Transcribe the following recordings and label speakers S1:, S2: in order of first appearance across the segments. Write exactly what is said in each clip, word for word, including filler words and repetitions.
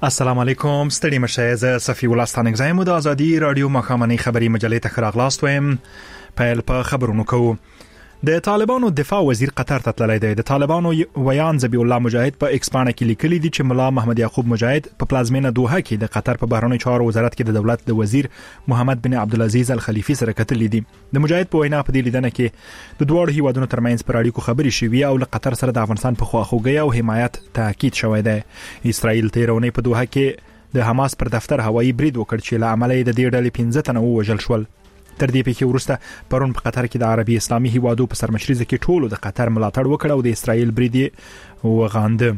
S1: السلام علیکم ستړي مشه زه صفی الله ستانک زایم د ازادي رادیو مخامنی خبری مجلې ته خراغلاست ویم پیل په خبرونو کوو. د طالبانو دفاع وزیر قطر ته تللی دی. د طالبانو ویان ذبیح الله مجاهد په ایکسپانه کې لیکلي دي چې ملا محمد یعقوب مجاهد په پلازمینه دوحه کې د قطر په بهرنیو چارو وزارت کې د دولت د وزیر محمد بن عبدالعزيز الخلیفي سره کتلې دي. د مجاهد په وینا په دې لیدنه کې د دوه هیوادونو ترمنځ پر اړیکو خبرې شوې او له قطر سره د افغانستان په خواخوږي او حمایت تاکید شوی دی. اسرائیل تیرونی په دوحه کې د حماس پر دفتر هوایي برید وکړ چې له امله د دې ډلې پنځه تنه وژل شول. تر دې پېښې وروسته پرون په قطر کې د عربي اسلامي هیوادو په سرمشرۍ کې ټولو د قطر ملاتړ وکړ او د اسرائیل برید وغانده.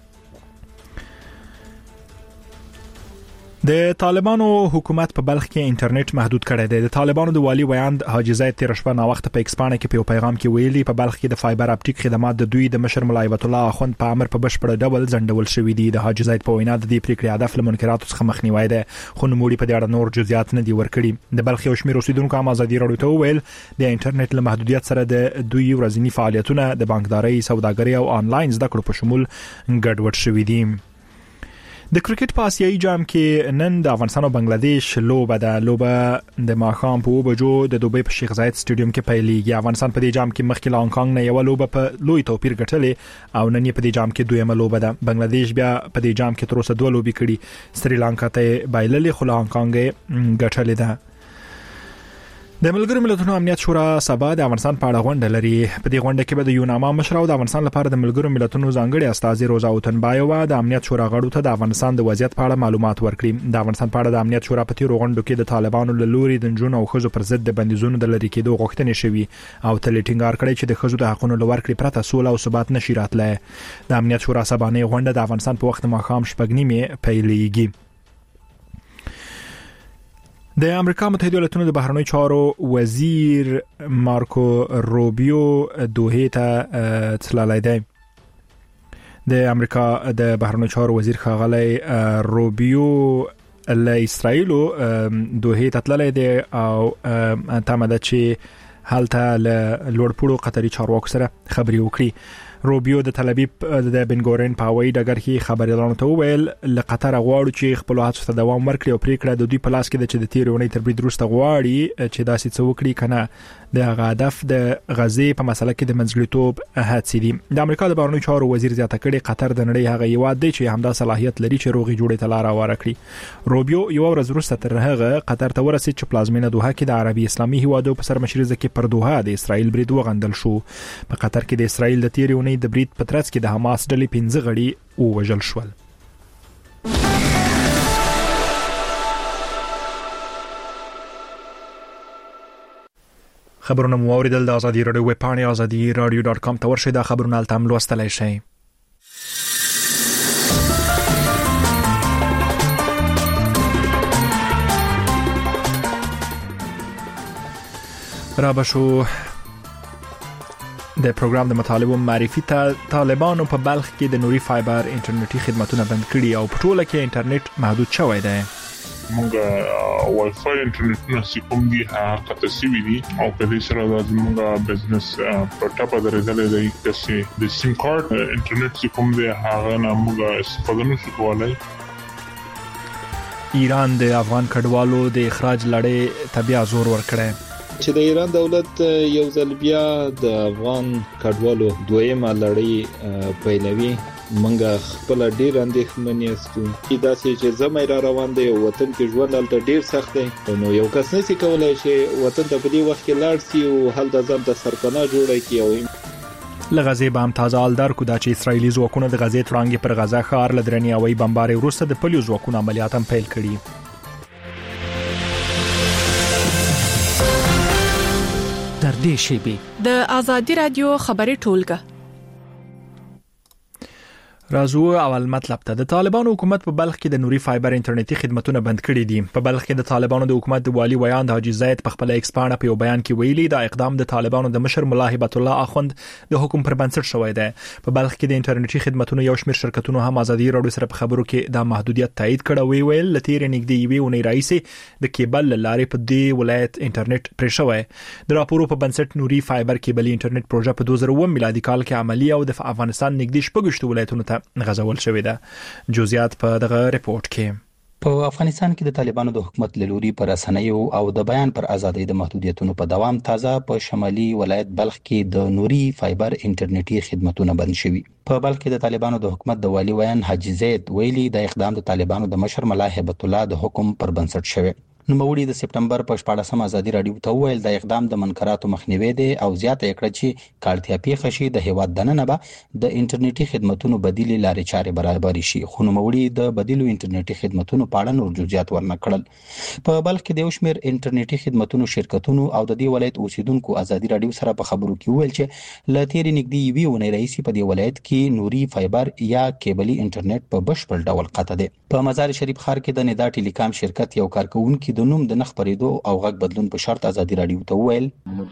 S1: د طالبانو حکومت په بلخ کې انټرنیټ محدود کړی دی. د طالبانو د والی ویاند حاجی زید تیر شپه نا وخت په ایکسپانه کې په پیغام کې ویلي په بلخ کې د فایبر اپټیک خدمات د دوی د مشر ملا هیبت الله اخوند په امر په بشپړ ډول ځنډول شوې دي. د حاجی زید په وینا د دې پریکړې هدف له منکراتو څخه مخنیوي دی، خو نوموړي په دې اړه نور جزئیات نه دي ورکړي. د بلخ یو شمېر اوسیدونکو هم ازادي رادیو ته وویل د انټرنیټ له محدودیت سره د دوی ورځنی فعالیتونه د بانکداري، سوداګرۍ او آنلاین زده کړو په شمول ګډوډ شوي دي. د کرکټ په آسیایي جام کې نن د افغانستان او بنگلاديش لوبه ده. لوبه د ماښام په بجو د دوبۍ په شیخ زاید سټیډیوم کې پیلېږي. افغانستان په دې جام کې مخکې له هانګ کانګ نه یو لوبه په لوی توپیر ګټلې او نن یې په دې جام کې دویمه لوبه ده. بنگلاديش بیا په دې جام کې تر اوسه دوه لوبې کړي. سریلانکا ته بایللې خو له هانګ کانګ ګټلې ده. د ملګرو ملتونو امنیت شورا سبا د افغانستان په اړه غونډه لري. په دې غونډه کې به د یوناما مشر او د افغانستان لپاره د ملګرو ملتونو ځانګړي استازي روزا اوتنبایووا د امنیت شورا غړو ته د افغانستان د وضعیت په اړه معلومات ورکړي. د افغانستان په اړه د امنیت شورا په تیرو غونډو کې د طالبانو له لوري د جنونو او خزو پر ضد د بندیزونو د لری کېدو غوښتنې شوي او تل ټینګار کړی چې د خزو د حقوقو لورکړي پرته سوله او ثبات نشي راتلای. د امنیت شورا سبانه غونډه د افغانستان په وخت ماښام شپږ نیمه پیلېږي. د امریکا متحده ایالاتونو د بهرنیو چارو وزیر مارکو روبیو دوحه ته تللی دی. د امریکا د بهرنیو چارو وزیر ښاغلی روبیو له اسرائیل دوحه ته تللی دی او تمه ده چې هلته له لوړپوړو قطري چارواکو سره خبرې وکړي. روبیو د تل ابیب د بنګورین په هوایي ډګر کې خبريالانو ته وویل له قطر غواړو چې خپل هڅو ته دوام ورکړي او پریکړه د دوی په لاس کې ده چې د تیرونی تر برید وروسته غواړي چې داسې څه وکړي کنه د هغه هدف د غزې په مسله کې د منځګړیتوب هڅې دي. د امریکا د بهرنیو چارو وزیر زیاته کړي قطر د نړۍ هغه هیواد دی چې همدا صلاحیت لري چې روغي جوړې ته لار هواره کړي. روبیو یو ورځ وروسته تر هغه قطر ته ورسید چې پلازمینه دوحه کې د عربي اسلامي هیوادو په سرمشرۍ کې پر دوحه د اسرائیل برید وغندل شو. په قطر کې د اسرائیل د تیرونی د برید په ترڅ کې د حماس ډلې پنځه غړي ووژل شول. خبرونه مو اوریدل د ازادي رادیو ویب پاڼې ازادي رادیو ډاټ کام ته ورشئ. دا خبرونه الته هم لوستلای شئ. را بشو د پروګرام د مطالبو معرفي ته طالبانو په بلخ کې د نوري فایبر انټرنیټي خدماتونه بند کړي او په ټوله کې انټرنیټ محدود شوی دی.
S2: موږ وای فای انټرنیټونه چې کوم دي هغه قطع شوي دي او په دې سره د موږ بزنس په ټاپه درېدلې دی چې د سیم کارت انټرنیټ چې کوم دی هغه نه موږ استفاده نشو کولای.
S1: ایران د افغان کډوالو د اخراج لړۍ ته بیا زور ورکړی
S3: چې د ایران دولت یو ځل بیا د افغان کډوالو دویمه لړۍ پیلوي. منګه خپل ډیر اندېښمن یاستو دا چې زمای را روان دی وطن کې ژوند هلته ډیر سخت دی نو یو کس نشي کولای چې وطن ته په دې وخت کې لاړ شي او هلته ځان د سرپناه جوړ کړي. او
S1: لغزه به هم تازه الدار کو دا چې اسرایلی ځواکونه د غزې ترانګ پر غزا ښار لدرنی هوایي بمبارۍ وروسته د پلیو ځواکونو عملیات هم پیل کړي.
S4: در دې شیبه
S5: د ازادي رادیو خبري ټولګه
S1: رازو اول مطلب ته د طالبانو حکومت په بلخ کې د نوري فایبر انټرنیټي خدماتونه بند کړي دي. په بلخ کې د طالبانو د حکومت د والی ویاند حاجی زید په خپل ایکسپانه په یو بیان کې ویلي دا اقدام د طالبانو د مشر ملا هیبت الله اخوند د حکم پر بنسټ شوی دی. په بلخ کې د انټرنیټي خدماتونو یو شمېر شرکتونو هم ازادي رادیو سره په خبرو کې د محدودیت تایید کړه. وی ویل لتیر نږدې یوې ونې رئیس د کیبل لارې په دې ولایت انټرنیټ پرې شوی. د راپورو په بنسټ نوري فایبر کیبل انټرنیټ پروژه په دوه زره اووه میلادي کال کې عملی او د افغانستان نږدې شپږ ولایتونو ته غزول شوې ده. جزئیات په دغه ریپورت کې.
S6: په افغانستان کې د طالبانو د حکومت لوري پر رسنیو او د بیان پر ازادۍ د محدودیتونو په دوام تازه په شمالي ولایت بلخ کې د نوري فایبر انټرنیټي خدماتونه بند شوي. په بلخ کې د طالبانو د حکومت د والي ویان حاجی زید ویلي د اقدام د طالبانو د مشر ملا هیبت الله د حکم پر بنسټ شوی. نوموړي د سپټمبر په شپاړسمه ازادي رادیو ته ویل د اقدام د منکراتو مخنیوي دی او زیاته کړه چې کارتیا پیښه شي د هیواد دننه به د انټرنیټي خدماتونو بدیل لارې چارې برابر شي. خو نوموړي د بدیلو انټرنیټي خدماتونو په اړه نور جزئیات ورنه کړل. په بلخ کې د یو شمېر انټرنیټي خدماتونو شرکتونو او د دې ولایت اوسیدونکو ازادي رادیو سره په خبرو کې ویل چې ل تیرې نږدې یوې ونې راهیسې په دې ولایت کې نوري فایبر یا کیبلي انټرنیټ په بشپړ ډول قطع دی. په مزار شریف ښار کې د ندا ټیلیکام شرکت یو کارکونکي د نوم د نخ پرېدو او غږ بدلون په شرط ازادي رادیو ته ویل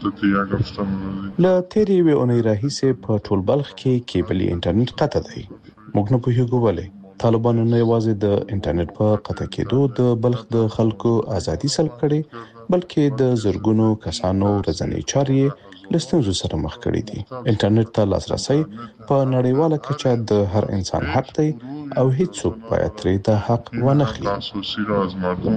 S7: له تیرې وې اونۍ راهیسې په ټول بلخ کې کیبلي انټرنیټ قطع دی. موږ نه پوهیږو ولې طالبانو نه یوازې د انټرنیټ په قطع کېدو د بلخ د خلکو ازادي سلب کړي بلکې د زرګونو کسانو ورځنی چارې له ستونزو سره مخ کړي دي. انټرنیټ ته لاسرسي په نړیواله کچه د هر انسان حق دی او هیڅوک باید ترې د حق ونه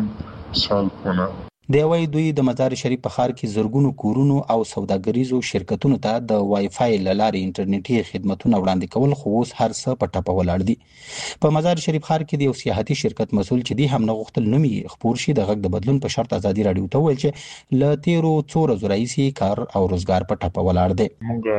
S7: اخلي.
S6: د یوې دوی د مزار شریف په ښار کې زرګونو کورونو او سوداګریزو شرکتونو ته د وای فای لارې انټرنیټي خدماتونه وړاندې کول خو اوس هر څه په ټپه ولاړ دي. په مزار شریف ښار کې د یو سیاحتي شرکت مسول چې دی هم نه غوښتل نوم یې خپور شي د غږ د بدلون په شرط ازادي رادیو ته ویل چې ل تیرو څو ورځې راهیسې کار او روزګار په ټپه ولاړ دی.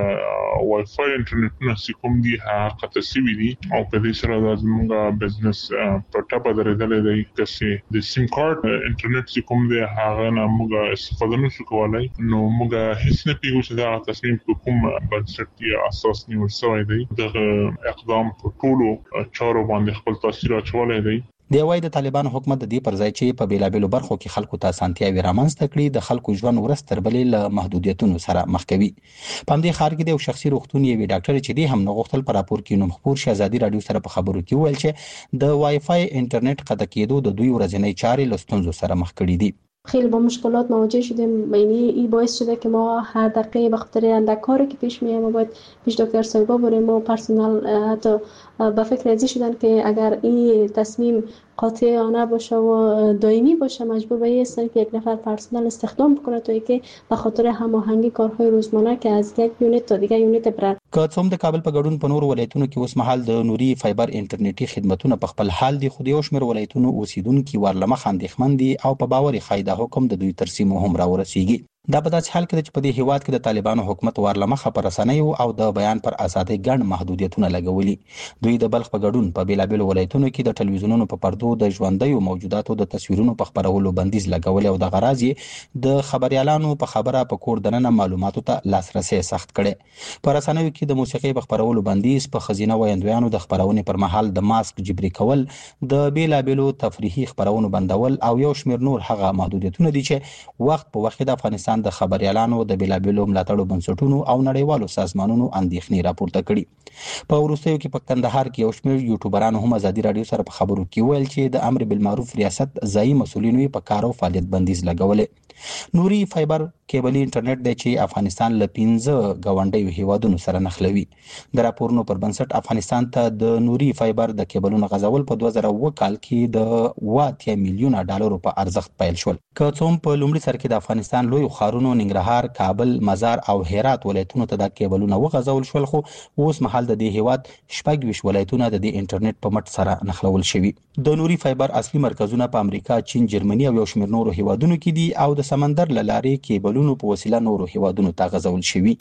S2: موږ وای فای انټرنیټونه چې کوم دي هغه قطع شوي دي او په دې سره د زموږ بزنس په ټپه درېدلی دی. چې د سیم کارت انټرنیټ چې کوم دی هغه نه موږ استفاده نشو کولای. نو موږ هیڅ نه پیږو چې دا تصمیم په کوم بنسټ یا اساس نیول شوی دی. دغه اقدام په ټولو چارو باندې خپل تاثیر اچولی دی.
S6: د یوې د طالبانو حکومت د دې پر ځای چې په بیلابېلو برخو کې خلکو ته اسانتیاوې رامنځته کړي د خلکو ژوند ورځ تر بلې له محدودیتونو سره مخ کوي. په همدې ښار کې د یو شخصي روغتون یوې ډاکټر چې دی هم نه غوښتل په راپور کې نوم خپور شي ازادي رادیو سره په خبرو کې ویل چې د وای فای انټرنیټ قطع کېدو د دوی ورځنی چارې له ستونزو سره مخ کړي دي.
S8: خیلی با مشکلات مواجه شدیم. یعنی این باعث شده که ما هر دقیقه به خاطر اندک کاری که پیش میاد ما باید پیش دکتر صاحبا بریم و پرسنل حتی به فکر ازی شدن که اگر این تصمیم قاطعانه باشه و دائمی باشه مجبور به این هستن که یک نفر پرسنل استخدام بکنه تا اینکه به خاطر هماهنگی کارهای روزمره که از یک یونیت تا دیگه یونیت برن.
S6: که څوم د کابل په ګډون په نور ولایتونو کې اوس مهال د نوري فایبر انټرنیټي خدماتونه په خپل حال دي خو د یو شمېر ولایتونو اوسیدونکو ورلمخ اندېښمن دي او په باور خایده حکم د دوی تر سیمو هم راورسیږي. دا په داسې حال کې چې په دې هیواد کې د طالبانو حکومت ورلمخه پر رسنیو او د بیان پر ازادۍ ګڼ محدودیتونه لګولي. دوی د بلخ په ګډون په بیلابېلو ولایتونو کې د ټلویزیونونو په پردو د ژوندیو موجوداتو د تصویرونو په خپرولو بندیز لګولي او د غراض د خبريالانو په خبره په کور دننه معلوماتو ته لاسرسي سخت کړي. په رسنیو کې د موسیقي په خپرولو بندیز په خزینه ویندویانو د خبرونې پر مهال د ماسک جبري کول د بیلابېلو تفریحي خبرونو بندول او یو شمېر نور هغه محدودیتونه دي چې وخت په وخت د افغانستان د خبريالانو د بیلابېلو ملاتړو بنسټونو او نړیوالو سازمانونو اندېښنې راپورته کړي. په وروستیو کې په کندهار کې یو شمېر یوټیوبرانو هم ازادي رادیو سره په خبرو کې ویل چې د امر بالمعروف ریاست ځایي مسؤلینو په کار او فعالیت بندیز لګولې. نوري فایبر کیبلي انټرنیټ د چې افغانستان له پنځه غونډیو هیوادونو سره نښلوي. د راپورونو پر بنسټ افغانستان ته د نوري فایبر د کیبلونو غځول په دوه زره اووه کال کې د واته میلیونه ډالرو په ارزښت پیل شول. که څوم په لومړي سر کې د افغانستان لوی خارونو ننګرهار، کابل، مزار او هرات ولایتونو ته د کیبلونو وغځول شول خو اوس مهال د دې هیواد شپږ ویشت ولایتونه د دې انټرنیټ په مټ سره نښلول شوي. د نوري فایبر اصلي مرکزونه په امریکا، چین، جرمني او یو شمېر نورو هیوادونو کې دي او د سمندر له لارې کیبلونو په وسیله نورو هیوادونو ته غځول شوي.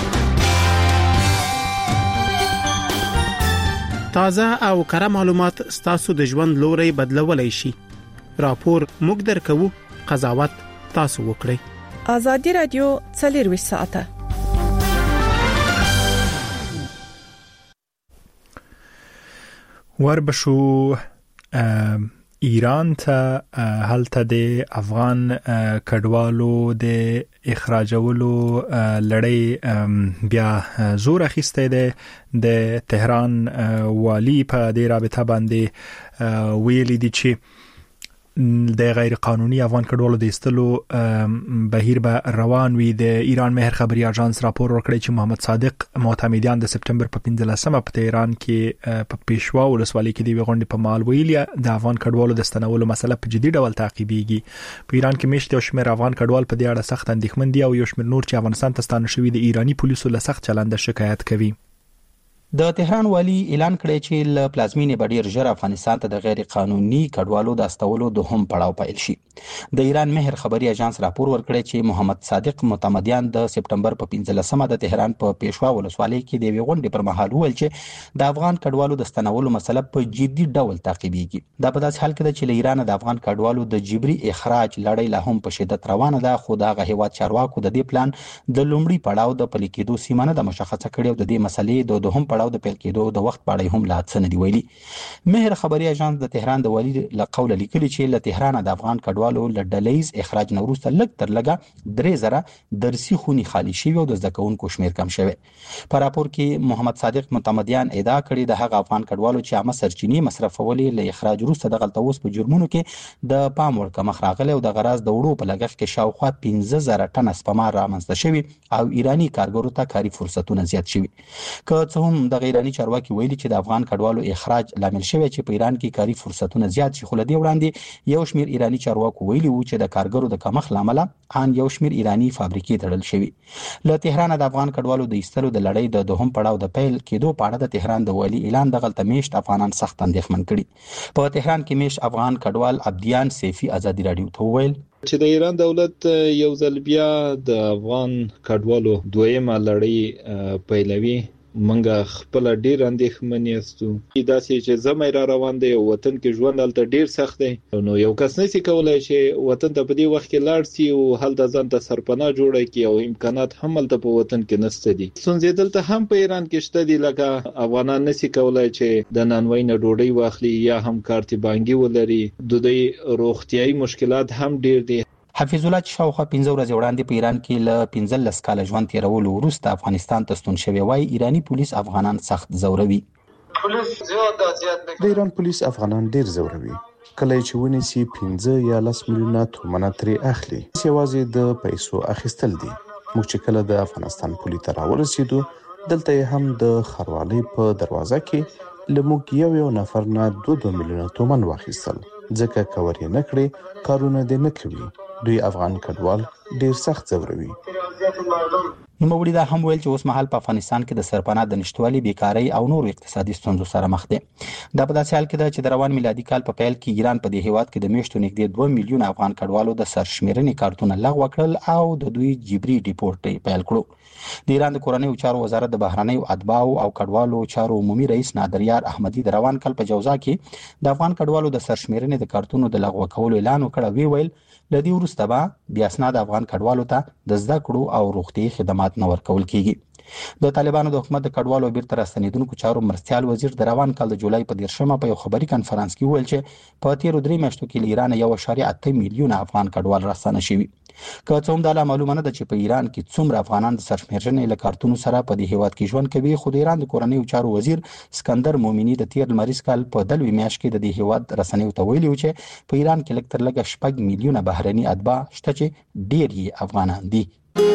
S9: تازه او کره معلومات ستاسو د ژوند لوري بدلولای شي. راپور موږ درکو، قضاوت تاسو وکړئ.
S5: ازادي رادیو څلور ساعته
S1: وربشو ایران ته هلته د افغان کډوالو د اخراجولو لړۍ بیا زور اخیسته ده. د تهران والی په دې رابطه باندې ویلي دي چې د غیر قانوني افغان کډوالو د استلو بهیر به روان وي. د ایران مهر خبري اژانس راپور ورکړی چې محمد صادق معتمدیان د سپټمبر په پنځلسمه په تهران کې په پېښوا ولسوالۍ کې د غونډې په مال ویلیا د افغان کډوالو د ستنولو مسله په جدي ډول تعقیبېږي. په ایران کې مشت او شمیر افغان کډوال په دې اړه سخت اندېښمن دي او یو شمیر نور چې افغانستان ته ستانه شوي د ایرانی پولیسو له سخت چلند شکایت کوي.
S6: د تهران والی اعلان کړی چې ل پلازمینې بډیر ژر افغانستان ته د غیر قانوني کډوالو د استولو دوهم پړاو پیل شي. د ایران مهر خبري اژانس راپور ورکړی چې محمد صادق معتمدیان د سپټمبر په پنځلسمه د تهران په پېښوا ولسوالۍ کې د غونډې پر مهال ویل چې د افغان کډوالو د ستنولو مسله په جدي ډول تعقیبېږي. دا په داسې حال کې ده چې له ایران د افغان کډوالو د جبري اخراج لړۍ لا هم په شدت روانه ده، خو د هغه هیواد چارواکو د دې پلان د لومړي پړاو د پلي کېدو سیمانه د مشخصه کړي او د دې مسلې د دوهم پړاو د پیل کېدو د وخت په اړه هم لا څه نه دی ویلي. مهر خبري اژانس د تهران د والی له قوله لیکلي چې له تهران د افغان کډوالو له ډلهیز اخراج نه وروسته لږ تر لږه درې زره درسي خونې خالي شوي او د زده کوونکو شمیر کم شوی. په راپور کې محمد صادق معتمدیان ادعا کړې د هغه افغان کډوالو چې عامه سرچینې مصرفولې له اخراج وروسته دغلته اوس په جرمونو کې د پام وړ کمښت راغلی او د غراض د وړو په لګښت کې شاوخوا پنځه زره ټنه سپما رامنځته شوي او ایرانی کارګرو ته کاري فرصتونه زیات شوي. که څه هم د ایرانی چارواکي ویلي چې د افغان کډوالو اخراج لامل شوی چې په ایران کې کاري فرصتونه زیات شي، خو له دې وړاندې یو شمیر ایرانی چارواکو ویلي وو چې د کارګرو د کمښت لامل ان یو شمیر ایرانی فابریکې تړل شوی. له تهران د افغان کډوالو د ایستلو د لړۍ د دوهم پړاو د پیل کېدو په اړه د تهران د والی اعلان د غلطه میشت افغانان سخت اندېښمن کړي. په تهران کې میشت افغان کډوال عبدیان سیفی ازادي رادیو ته ویل
S3: چې د ایران دولت یو ځل بیا د افغان کډوالو دویمه لړۍ پیلوي. منګه خپل ډیر اندېښمن یاستو دا چې زمای را روان دی او وطن کې ژوند دلته ډیر سخت دی، نو یو کس نشي کولای چې وطن ته په دې وخت کې لاړ شي او هلته ځان ته سرپناه جوړه کړي او امکانات هم هلته په وطن کې نشته دي. څنګه دلته هم په ایران کې شته دي، لکه افغانان نشي کولای چې د نانوای نه ډوډۍ واخلي یا هم کارتبانګي ولري. د دې روغتيایي مشکلات هم ډیر دي.
S6: حفیظ الله چې شاوخوا پنځه ورځې وړاندې په ایران کې له پنځلس کاله ژوند تیرولو وروسته افغانستان ته ستون شوی وای، ایرانی پولیس افغانان سخت ځوروي.
S10: پولیس زیات زیات
S7: د ایران پولیس افغانان ډیر ځوروي. کله چې ونیسي پنځه یا لس میلیونه تومنه ترې اخلي. یوازې د پیسو اخیستل دي. موږ چې کله د افغانستان پولیس ته راورسېدو دلته هم د خروالۍ په دروازه کې لموږ یو یو نفر نه دوه دوه میلیونه تومن واخیستل، ځکه کور یې نه کړي کارونه دې نه کوي. دوی افغان کډوال ډیر سخت ځوروي.
S6: نوموړي دا هم ویل چې اوس مهال په افغانستان کې د سرپناه د نشټوالي، بیکارۍ او نور اقتصادي ستونزو سره مخ دي. دا په داسې حال کې ده چې د روان میلادي کال په پیل کې ایران په دې هیواد کې د میاشتو نږدې دوه میلیونه افغان کډوالو د سرشمیرنې کارتونه لغوه کړل او د دوی جبري ډیپورټ پیل کړو. د ایران د کورنیو چارو وزارت د بهرنیو اتباعو او کډوالو چارو عمومي رئیس نادریار احمدي د روان کال په جوزا کې د افغان کډوالو د سرشمیرنې د کارتونو د لغوه کولو اعلان وکړ. وی ویل لدی ورسته به بیا اسناد افغان کډوالو ته د زده کړو او روغتي خدمات نه ورکول کیږي. د طالبانو د حکومت د کډوالو بیرته راستنیدونکو چارو مرستيال وزیر د روان کال د جولای په دیرشمه په یو خبري کانفرنس کې ویل چې په تیر درې میاشتو کې ایران یو اشاریه اته میلیونه افغان کډوال راستنه شوي. که څه هم دا معلومه نه ده چې په ایران کې څومره افغانان د سرشمیرنې له کارتونو سره په دې هیواد کې ژوند کوي، خو د ایران د کورنیو چارو وزیر اسکندر مومنی د تیر لمریز کال په دلوي میاشت کې د دې هیواد رسنیو ته ویلي و چې په ایران کې لږ تر لږه شپږ میلیونه بهرني اتباع شته چې ډیر یې افغانان دي.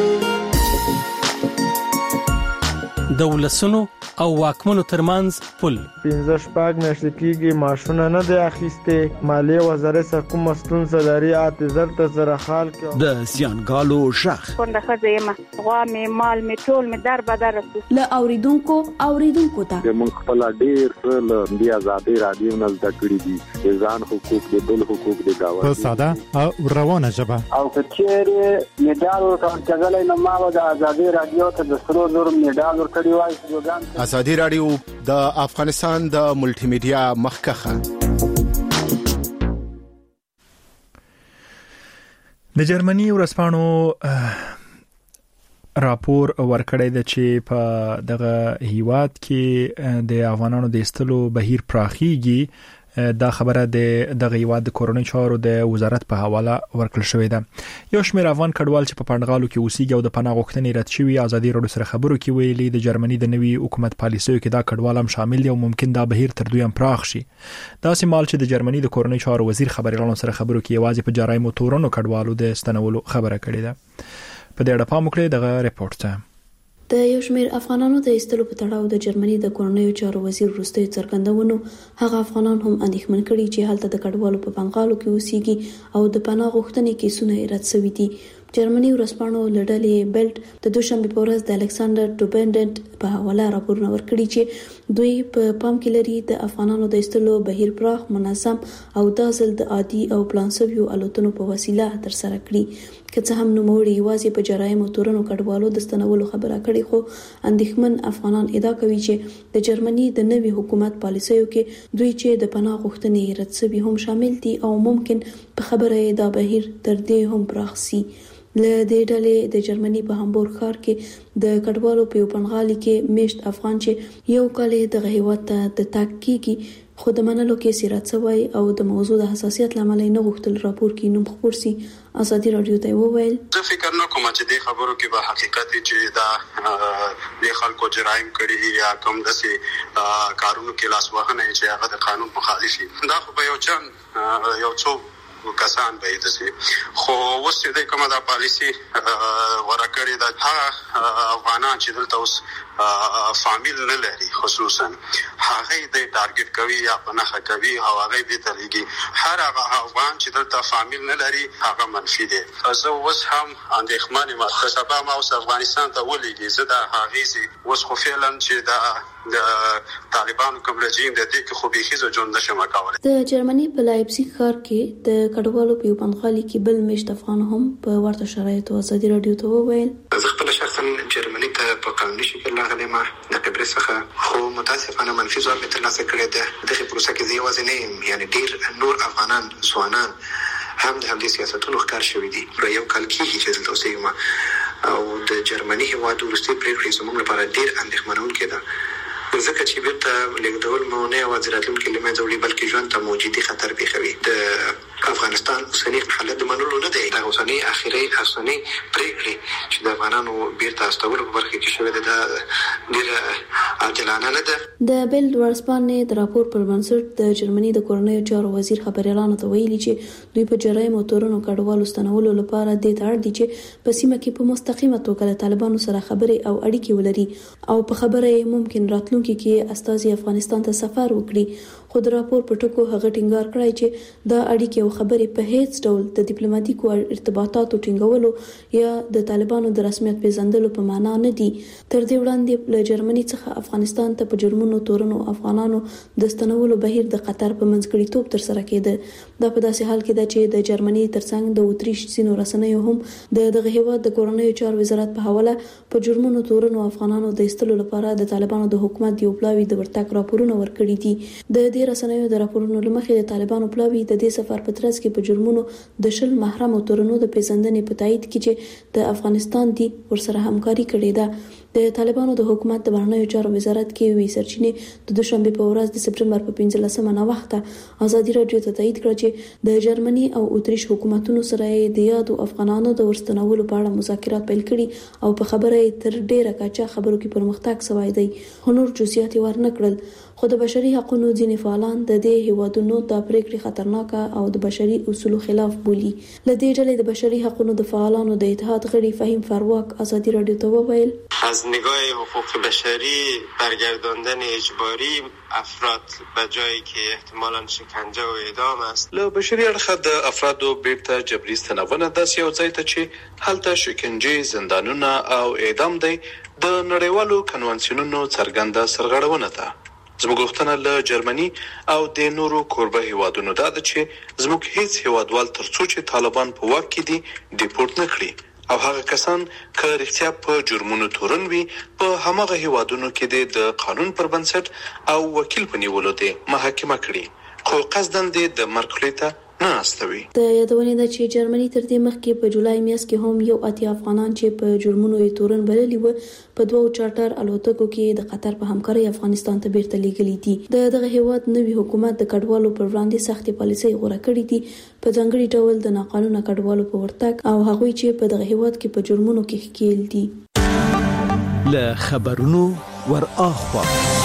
S4: د ولسونو او واکمنو ترمنځ پل
S11: پنځه شپږ میاشتې کېږي ماشونه نه دی اخیستې. مالیې وزارت سره کومه ستونزه لري اته زر ته سره خال کې
S12: د زیانګالو ژغ
S13: څنګه ښځه یم غوا مې مال مې ټول مې در بدر رسو
S14: له اوریدونکو اوریدونکو ته
S15: موږ خپل ډیر څه له بیا آزادي رادیو نه زده کړی دي، ځان حقوق دي، بل حقوق دي دا
S16: په ساده او روانه ژبه.
S17: او کچېره میډال ورکړل کېدلای نو ما د آزادي رادیو ته د سرو زر میډال ورکړی وای.
S12: آزادي رادیو د افغانستان د ملټي میډیا مخکخه.
S1: د جرمني ورسپانو راپور ورکړی دی چې په دغه هیواد کې د افغانانو د استلو بهیر پراخیږي. دا خبره د دغه یواد د کورونی چارو د وزارت په حواله ورکړل شوې ده. یو شمېر افغان کډوال چې په پندغالو کې اوسېږي او د پناه غوښتنې رد شوی ازادي راډیو سره خبرو کې ویلي د جرمني د نوي حکومت پالیسیو کې دا کډوال هم شامل دي او ممکن دا بهیر تر دوی هم پراخ شي. دا سیمال چې د جرمني د کورونی چارو وزیر خبريالانو سره خبرو کې یوازې په جرایم تورونو کډوالو د استنولو خبره کړې ده. په دې اړه پام وکړئ دغه ریپورت ته.
S14: د یو شمېر افغانانو د ایستلو په تړاو د جرمني د کورنیو چارو وزیر وروستي څرګندونو هغه افغانان هم اندېښمن کړي چې هلته د کډوالو په بنغالو کې اوسېږي او د پناه غوښتنې کیسونه رد شوي دي. جرمني ورسپانو لړلې بیلټ د دوشنبه په ورځ د الکساندر ټوبندنت په حواله راپورونه ورکړي چې دوی په پام کې لري د افغانانو د ایستلو بهیر پراخ، منظم او د ځل د عادي او پلانسویو الوتنو په وسیله تر سره کړي. که څه هم نوموړي یوازې په جرایم او تورنو کډوالو د ستنولو خبره کړې، خو اندېښمن افغانان ادعا کوي چې د جرمني د نوي حکومت پالیسیو کې دوی چې د پناه غوښتنې رد شوي هم شامل دي او ممکن په خبره دا بهیر تر دې هم پراخ شي. له دې ډلې د جرمني په هامبورګ ښار کې د کډوالو په پنغالي کې میشت افغان چې یو کال د هیواد ته د تګ کېږي خو د منلو کې سیرت سوی او د موضوع د حساسیت لامل نه غوښتل راپور کې نوم خبر سي. ازادي رادیو ته وویل
S18: زه فکر نه کوم چې د خبرو کې به حقیقت چې دا د خلکو جرایم کړي یا کوم دسي کارونو کې لاس وهنه چې هغه د قانون مخالف دي. دا خو به یو چن یو څو کسان به دي، خو اوس د کومه د پالیسی ورکړې د افغانان چې دلته اوس فامیل نه لري خصوصا هغه د ټارګټ کوي یا پناه کوي او هغه به تلګي. هر هغه افغان چې دلته فامیل نه لري هغه منفي دي. زه اوس هم اندېښمن یم چې سبا ما اوس افغانستان ته ولېږي. زه د هغې سي اوس خو فعلا چې د د طالبانو کوم رژیم د دې کې خو به هیڅ ژوند نشم کولای.
S14: د جرمني په لایپزیګ ښار کې د کډوالو په بنغالي کې بل میشت افغان هم په ورته شرایطو ازادي رادیو ته وویل
S19: زه خپل شخصا جرمني ته په قانوني شکل راغلی ما د قبرص څخه، خو متاسفانه منفي ځواب مې ترلاسه کړی ده. دغه پروسه کې زه یوازې نه یم، یعنی ډیر نور افغانان ځوانان هم د همدې سیاستونو ښکار شوي دي. په یو کال کې چې دلته اوسېږم او د جرمني هېواد وروستۍ پرېکړې زموږ لپاره ډیر اندېښمنونکې ده، ځکه چې بیرته لېږدول مو نه یوازې راتلونکي له منځه وړي بلکې ژوند ته موجودي خطر پېښوي. د افغانستان اوسني حالت د منلو نه دی. د اوسني اخري اوسني پرېکړې چې د افغانانو بیرته استولو په برخه کې شوې ده دا ډېره عادلانه نه ده.
S14: د بیل ورسپانې د راپور پر بنسټ د جرمني د کورنیو چارو وزیر خبريالانو ته ویلي چې دوی په جرایم او تورنو کډوالو ستنولو لپاره د تړ دي چې په سیمه کې په مستقیمه توګه د طالبانو سره خبرې او اړیکې ولري او په خبره ممکن راتلونکي کې استازي افغانستان ته سفر وکړي. خو د راپور په ټکو هغه ټینګار کړی چې دا اړیکې او خبرې په هیڅ ډول د ډیپلوماټیکو ارتباطاتو ټینګولو یا د طالبانو د رسمیت پیژندلو په معنا نه دي. تر دې وړاندې له جرمني څخه افغانستان ته په جرمونو تورنو افغانانو د ستنولو بهیر د قطر په منځګړیتوب تر سره کېده. دا په داسې حال کې ده چې د جرمني ترڅنګ د اتریش سینو رسنیو هم د دغه هیواد د کورنیو چارو وزارت په حواله په جرمونو تورنو افغانانو د ایستلو لپاره د طالبانو د حکومت یو پلاوی د ورتګ راپورونه ورکړي دي. د دې رسنیو د راپورونو لمخې د طالبانو پلاوی د دې سفر په ترڅ کې په جرمونو د شل محرم او تورنو د پیژندنې په تایید کې چې د افغانستان دی ورسره همکاري کړې ده. د طالبانو د حکومت د بهرنیو چارو وزارت کې وی سرچینې د دوشنبه په ورځ د سپټمبر په پنځلسمه نه وخته ازادي رادیو ته تایید کړ چې د جرمني او اتریش حکومتونو سره د یادو افغانانو د ورستنولو په اړه مذاکرات پیل کړي او په خبره تر ډیره کچا خبرو کې پرمختګ شوی دی. هنور جزئیات ورنه کړل، خو د بشري حقوقو ځینې فعالان د دې هیوادونو د پریکړې خطرناکه او د بشري اصولو خلاف بولي. لدې ډلې د بشري حقوقو د فعالانو د اتحاد غړي فهیم فرواک ازادي رادیو ته وویل
S20: از نگاه حقوق بشری برگرداندن اجباری افراد به جایی که احتمالاً شکنجه و اعدام است.
S7: له بشري اړخه د افرادو بیرته جبري ستنونه داسې یو ځای ته چې هلته شکنجه، زندانونه او اعدام دی د نړیوالو کنوانسیونونو څرګنده سرغړونه ده. زموږ غوښتنه له جرمني او د نورو کوربه هیوادونو دا ده چې زموږ هیڅ هیوادوال ترڅو چې طالبان په واک کې دي ډیپورت نه کړي او هغه کسان که رښتیا په جرمونو تورن وي په هماغه هیوادونو کې د قانون پر بنسټ او وکیل په نیولو دي محاکمه کړي، خو قصداً د مرګ خولې ته
S19: نه استوي.
S14: د یادونه ده چې جرمني تر دې مخکې په جولای میاشت کې هم یو اتیا افغانان چې په جرمونو یې تورن بللي و په دوه چارټر الوتکو کې د قطر په همکارۍ افغانستان ته بیرته لیږلي دي. د دغه هیواد نوي حکومت د کډوالو پر وړاندې سختې پالیسۍ غوره کړې دي په ځانګړي ډول د ناقانونه کډوالو په ورتګ او هغوی چې په دغه هیواد کې په جرمونو کې ښکېل دي.
S21: له خبرونو ور اخوا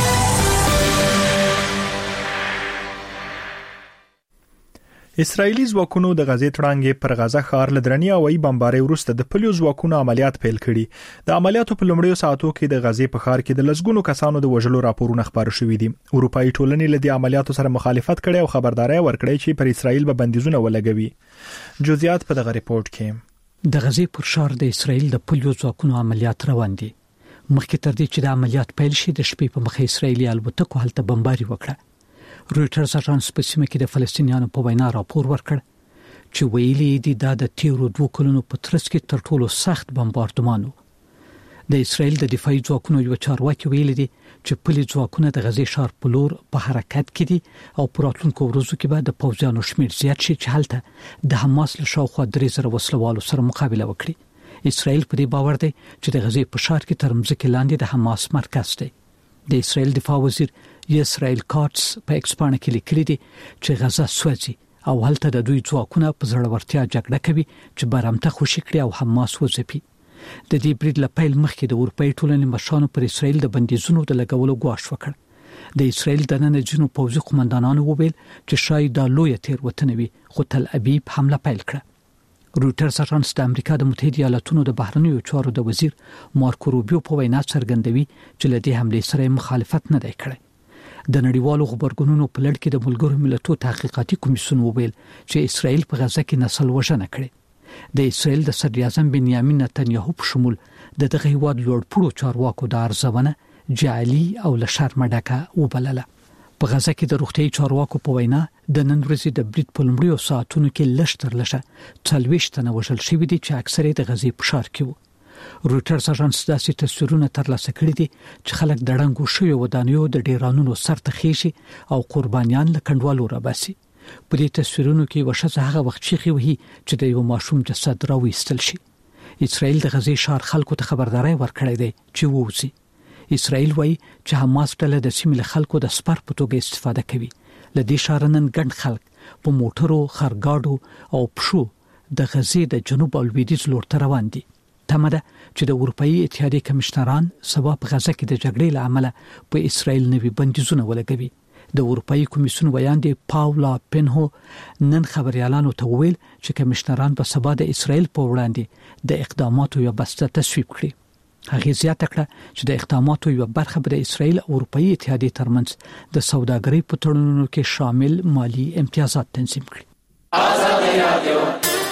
S1: اسرایلی ځواکونو د غزې تړانګې پر غزه ښار لدرنی او ای بمباري وروسته د پولیسو ځواکونو عملیات پیل کړي. د عملیاتو په لومړیو ساعتو کې د غزې په ښار کې د لسګونو کسانو د وژلو راپورونه خبر شوې دي. اروپאי ټولنې له دې عملیاتو سره مخالفت کړي او خبرداري ورکړي چې پر اسرایل به بندیزونه ولګوي. جزئیات په دغه ریپورت کې.
S22: د غزې پر ښار د اسرایل د پولیسو ځواکونو عملیات روان دي. مخکې تر دې چې د عملیات پیل شي د شپې په مخه اسرایلی الوتکو هلته بمباري وکړه. رويټرز اژانس په سیمه کې د فلسطینیانو په وینا راپور ورکړ چې ویلي دي دا د تیرو دوه کلونو په ترڅ کې تر ټولو سخت بمباردمان و. د اسرایل د دفاعي ځواکونو یو چارواکي ویلي دي چې پولیس ځواکونه د غزې ښار په لور په حرکت کې دي او په راتلونکو ورځو کې به د پوځیانو شمېر زیات شي چې هلته د حماس له شاوخوا درې زره وسلوالو سره مقابله وکړي. اسرائیل په دې باور دی چې د غزې په ښار کې تر مځکې لاندې د حماس مرکز دی. د اسرائیل دفاع وزیر یسرائیل کاتس په ایکسپانه کې لیکلي دي چې غزه سوځي او هلته د دوی ځواکونه په زړورتیا جګړه کوي چې برامته خوشي کړي او حماس وځپي. د دې برید له پیل مخکې د اروپאי ټولنې مشرانو پر اسرائیل د بندیزونو د لګولو غواړ وکړ. د اسرائیل د نن جنو پوځي قومندانانو وویل چې شاید د لوی تیروتنه وي خو تل ابیب حمله پیل کړه. رويټرز اژانس د امریکا د متحده ایالاتونو د بهرنیو چارو د وزیر مارکو روبیو په وینا څرګندوي چې له دې حمله سره مخالفت نه دی کړی. د نړیوالو خبرګونونو په لړ کې د ملګرو ملتونو تحقیقاتي کمیسیون وویل چې اسرائیل په غزه کې نسل وژنه کړې. د اسرائیل د صدر اعظم بنیامین نتنیاهو په شمول د دغه هیواد لوړپوړو چارواکو د ارزونه جعلي او له شرم ډکه وبلله. په غزه کې د روغتي چارواکو په وینا د نن ورځې د برید په لومړیو ساعتونو کې لشتر لشه څلويشت تنه وژل شوي دي چې اکثره د غزې په ښار کې وو. رويټرز اژانس داسې تصویرونه ترلاسه کړي دي چې خلک د ړنګو شویو ودانیو د ډیرانونو سرته خېشي او قربانیان له کډوالو راباسي. په دې تصویرونو کې وشزه هغه وخت شيخي وهي چې د یو ماشوم جسد راوېستل شي. اسرائیل د غزې ښار خلکو ته خبرداري ورکړې ده چې ووځي. اسرائیل وایي چې حماس ډله د سیمې له خلکو د سپر په توګه استفاده کوي. ل دې شارنن ګڼ خلک په موټرو، خرګاډو او پښو د غزې د جنوب او لویدیځ لور ته روان دي. تمه ده چې د اروپאי اتحادیې کمشنران سبا په غزه کې د جګړې له امله په اسرائیل نوي بندیزونه ولګوي. د اروپאי کمیسیون ویاندې پاولا پنهو نن خبريالانو ته وویل چې کمشنران به سبا د اسرائیل په وړاندې د اقداماتو یو بسته تصویب کړي. هغه زیاته کړه چې د اقداماتو یو برخه به د اسرائیل او اروپאי اتحادیې ترمنځ د سوداګرۍ په تړونونو کې شامل مالی امتیازات تنظیم کړي. آزادي رادیو.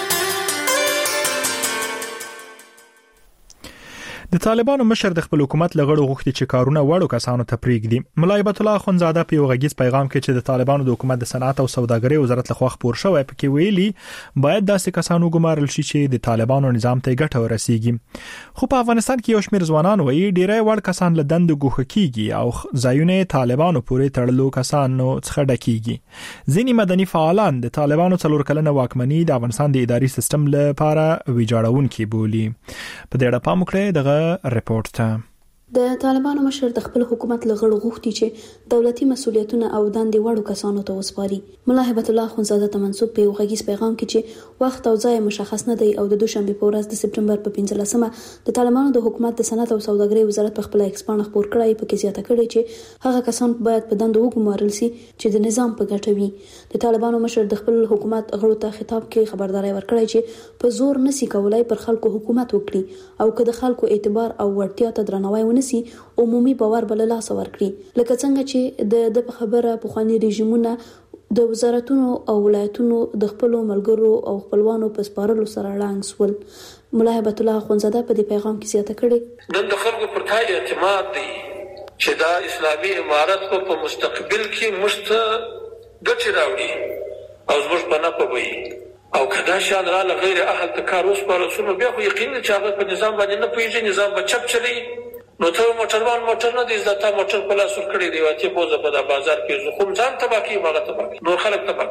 S1: د طالبانو مشر د خپل حکومت لغړو غوښتي چې کارونه وړو کسانو ته پریږدي. ملا هیبت الله اخونزاده په یو غږیز پیغام کې چې د طالبانو د حکومت د صنعت او سوداګرۍ وزارت لخوا خبر شوی پکې ویلي باید داسې کسانو ګمارل شي چې د طالبانو نظام ته ګټه ورسیږي. خو په افغانستان کې یو شمېر ځوانان وایي ډیری وړ کسان له دند ګوښه کیږي او ځایونه طالبانو پورې تړلو کسانو څخه ډکیږي. ځینې مدني فعالان د طالبانو څلور کلنه واکمني د افغانستان د اداري سیستم لپاره ویجاړونکي بولي. په دې اړه پام وکړئ دغه رپورت ته.
S14: د طالبانو مشر د خپل حکومت لغړو غوښتي چې دولتي مسولیتونه او دندې وړو کسانو ته وسپاري. ملا هیبت الله اخونزاده ته منسوب په یو غږیز پیغام کې چې وخت او ځای مشخص نه دی او د دوشنبه په ورځ د سپټمبر په پنځلسمه د طالبانو د حکومت د صنعت او سوداګرۍ وزارت په خپل ایکسپان خبر کړی په کې زیاته کړی چې هغه کسان باید په دندو وګمارل شي چې د نظام په ګټه وي. د طالبانو مشر د خپل حکومت غړو ته خطاب کې خبرداري ورکړی چې په زور نسی کولای پر خلکو حکومت وکړي او که د خلکو اعتبار او ورتیا ته درناوی ونسی عمومي باور بل لاس ورکړي. لکه څنګه چې د د خبره په خواني رژیمونه د وزارتونو او ولایتونو د خپل ملګرو او خپلوانو په سپارلو سره لاندې سول. ملا هیبت الله اخونزاده په دې پیغام کې زیاته کړي
S23: د خلکو پر تای اعتماد دی چې دا اسلامي امارت په مستقبل کې مست ګټه راوړي او زموږ په نه پوي او کدا شان را غیر اهل تکار اوس پر رسول بیا خو یقین چې هغه په نظام باندې نه پويږي، نظام به چپ چلی. نو ته موټروان موټر نه دي زتا موټر په لاس ور کړی دی واته بوزه په بازار کې زه کوم ځان تباکی ماغه تباکی نور خلک تباکی.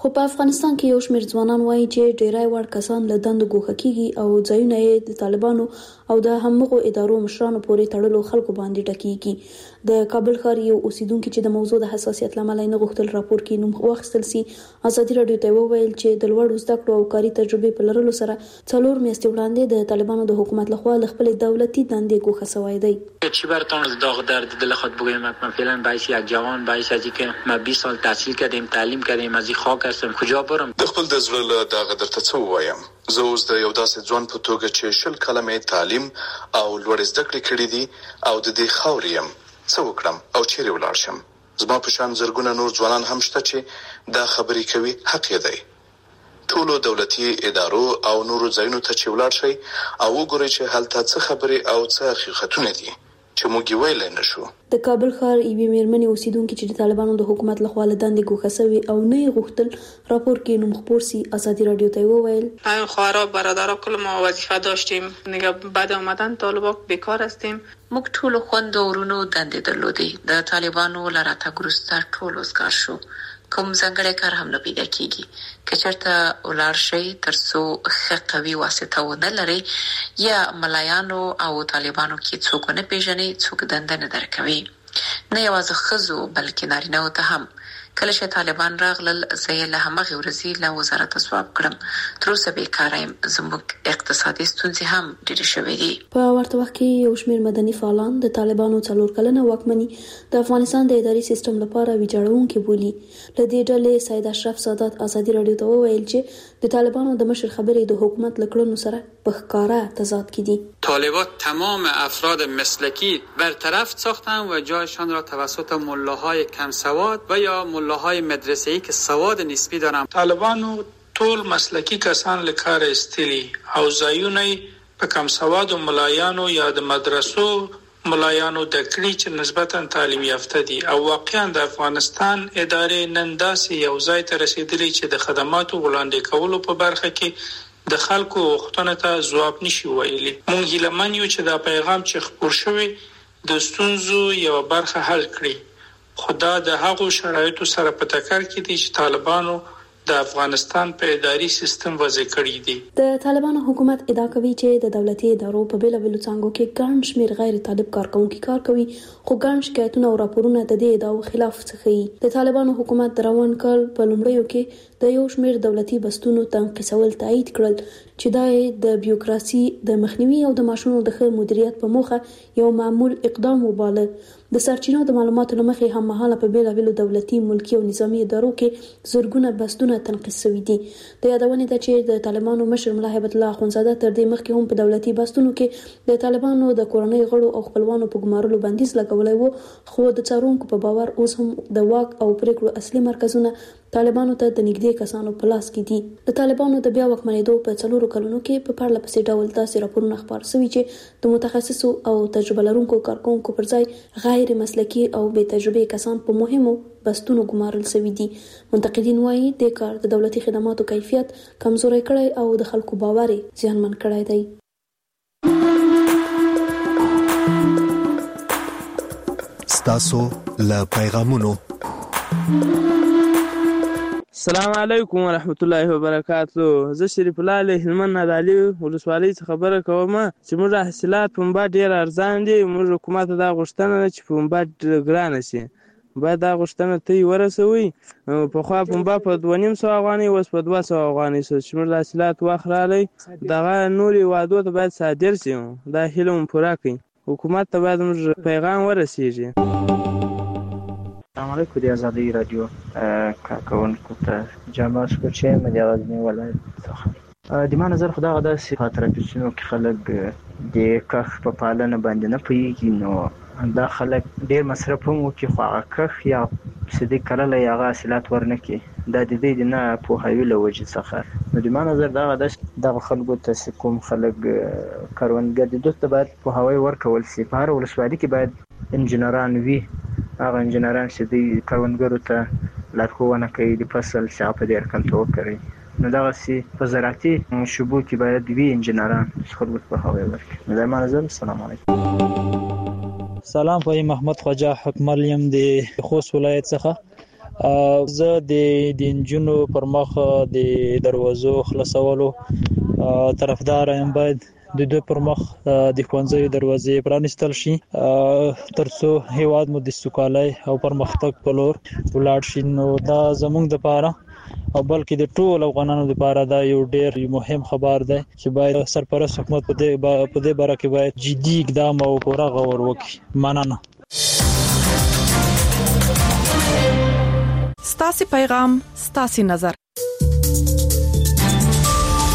S14: خو په افغانستان کې یو شمېر ځوانان وایي چې ډېری وړ کسان له دندو ګوښه کیږي او ځایونه یې د طالبانو او د همغو ادارو مشرانو پورې تړلو خلکو باندې ډکیږي. د کابل ښار یو اوسیدونکو چې د موضوع د حساسیت لامل نه غوښتل راپور کې نوم واخیستل سي ازادي رادیو ته وویل چې د لوړو زده کړو او کاري تجربې په لرلو سره څلور میاشتې وړاندې د طالبانو د حکومت لخوا له خپل دولتي دندې ګوښه شوی دی.
S2: چی برتون از داغ درد دل خود بگویم من فعلا باعث یک جوان باعث ازی که ما بیست سال تحصیل کردیم تعلیم کردیم از این خاک هستم کجا برم
S8: د خپل د زړه له داغ درته څه ووایم. زه اوس د یو داسې ځوان په توګه چې شل کلمې تعلیم او لوړ زده کړې کړې دي او د دې خاورې یم څه وکړم او چیرې ولاړ شم. زما په شان زرګونه نور ځوانان هم شته چې دا خبرې کوي حق یې دی. ټولو دولتي ادارو او نورو ځایونو ته چې ولاړ شي او وګورئ چې هلته څه خبرې او څه حقیقتونه دي چې موږ یې ویلی نه شو.
S14: د کابل ښار یوې مېرمنې اوسیدونکي چې د طالبانو د حکومت لخوا له دندې ګوښه شوې او نه یې غوښتل راپور کې نوم خپور سي ازادي رادیو ته وویل
S9: همین خواهرها برادرها کل ما وظیفه داشتیم دیگه بعد آمدن طالبان بیکار هستیم.
S24: موږ ټول خوند او ورونو دندې درلودې د طالبانو له راتګ وروسته ټول وزګار شو. کوم ځانګړی کار هم نه پیدا کیږي که چېرته ولاړ شئ تر څو ښه قوي واسطه ونه لرئ یا ملایانو او طالبانو کې څوک ونه پیژنئ څوک دنده نه درکوي. نه یوازې ښځو بلکې نارینهو ته هم. کله چې طالبان راغلل زه یې له همغې ورځې له وزارته سواب کړم. تر اوسه بېکاره یم. زموږ اقتصادي ستونزې هم ډېرې شوې دي.
S14: په ورته وخت کې یو شمېر مدني فعالان د طالبانو څلور کلنه واکمني د افغانستان د اداري سیستم لپاره ویجاړونکې بولي. له دې ډلې سید اشرف سادات ازادي رادیو ته وویل چې د طالبانو د مشر خبرې د حکومت له کړنو سره په ښکاره تضاد کې دي.
S25: طالبان تمام افراد مسلکی برطرف ساختن و جایشان را توسط ملاهای کم سواد و یا ملاهای مدرسه‌ای که سواد نسبی دارن.
S23: طالبانو ټول مسلکی کسان له کار استلی او ځایونه په کم سواد او ملایانو یا د مدرسو ملایانو د کړي چې نسبتا تعلیم یافته دي او واقعا د افغانستان ادارې نن داسې یو ځای ته رسیدلې چې د خدماتو وړاندې کولو په برخه کې د خلکو غوښتنو ته ځواب نشي ویلي. موږ هیله یو چې دا پیغام چې خپور شوی د ستونزو یو برخه حل کړي. خدا د هغو شرایطو سره په ټکر کې دي چې طالبانو د افغانستان په اداري سیستم وضع کړی دي.
S14: د طالبانو حکومت ادعا کوي چې د دولتي ادارو په بیلابیلو څانګو کې ګڼ شمېر غیر طالب کارکونکي کار کوي خو ګڼ شکایتونه او راپورونه د دې ادعاو خلاف څه ښیي. د طالبانو حکومت د روان کال په لومړیو کې د یو شمېر دولتي بستونو تنقیسول تایید کړل چې دا د بیوروکراسي د مخنیوي او د معاشونو د ښه مدیریت په موخه یو معمول اقدام وباله. د سرچینو د معلوماتو له مخې هم مهاله په بیلابیلو دولتي ملکي او نظامي ادارو کې زرګونه بستونه تنقیس شوي دي. د یادونې ده چې د طالبانو مشر ملا هیبت الله اخونزاده تر دې مخکې هم په دولتي بستونو کې د طالبانو د کورنۍ غړو او خپلوانو په ګمارلو بندیز لګولی و خو د څارونکو په باور اوس هم د واک او پریکړو اصلي مرکزونه طالبانو ته د نږدې کسانو په لاس کې دي. د طالبانو د بیا واکمنېدو په څلورو کلونو کې په پرله پسې ډول داسې راپورونه خپاره شوي چې د متخصصو او تجربه لرونکو کارکونکو پر ځای غیر مسلکي او بې تجربې کسان په مهمو بستونو ګمارل شوي دي. منتقدین وایي د کار د دولتي خدماتو کیفیت کمزوری کړی او د خلکو باور زیانمن کړی دی.
S21: ستاسو له پیغامونو
S11: السلام علیکم ورحمت الله وبرکاتو. زه شریف الله له هلمند نادعلي ولسوالۍ څخه خبره کوم چې موږ حاصلات پنبه ډېر ارزان دي. موږ حکومت ته دا غوښتنه ده چې پنبه ګرانه شي. باید دا غوښتنه ته یې ورسوئ. پخوا پنبه په دوه نیم سوه افغانۍ اوس په دوه سوه افغانۍ شو چې موږ د حاصلات وخت راغلی دغه نورې وعدو ته باید صادر شي. دا هیله مو پوره کړئ. حکومت ته باید موږ پیغام ورسیږي.
S26: السلام علیکم د ازادي رادیو کارکونکو ته جامع سکوچې مې د غزني ولایت څخه د ما نظر خو دغه داسې په ترافیکونو کې خلک د کښ په پالنه باندې نه پوهېږي نو دا خلک ډېر مصرف هم وکړي خو هغه کښ یا چې دوی کرلی هغه حاصلات ورنه کړي دا د دوی د نه پوهاوي له وجې څخه نو د ما نظر دغه داسې دغه خلکو ته چې کوم خلک کروندګر دي دوی ته باید پوهاوی ورکول شي. په هر ولسوالي کې باید انجینران وي هغه انجینران چې دوی کروندګرو ته لارښوونه کوي د فصل چې هغه په دې رقم ته وکړي. نو دغسې په زراعتي شبو کې باید وي انجینران چې خلکو ته پوهاوی ورکړي. نو دا ما نظر. السلام علیکم.
S27: سلام، په محمد خواجه حکمر یم د خوست ولایت څخه.
S3: زه د دینجونو پر مخ د دروازو خلاصولو طرفدار یم. باید د دوی پر مخ د ښوونځي دروازې پرانیستل شي ترڅو هیواد مو د سوکالۍ او پرمختګ په لور ولاړ شي. نو دا زموږ د پاره او بلکې د ټول افغانانو لپاره دا یو ډیر مهم خبر دی چې باید سرپرست حکومت په دې په دې باره کې باید جدي اقدام او پوره غور وکړي. مننه.
S4: ستاسو پیغام ستاسو نظر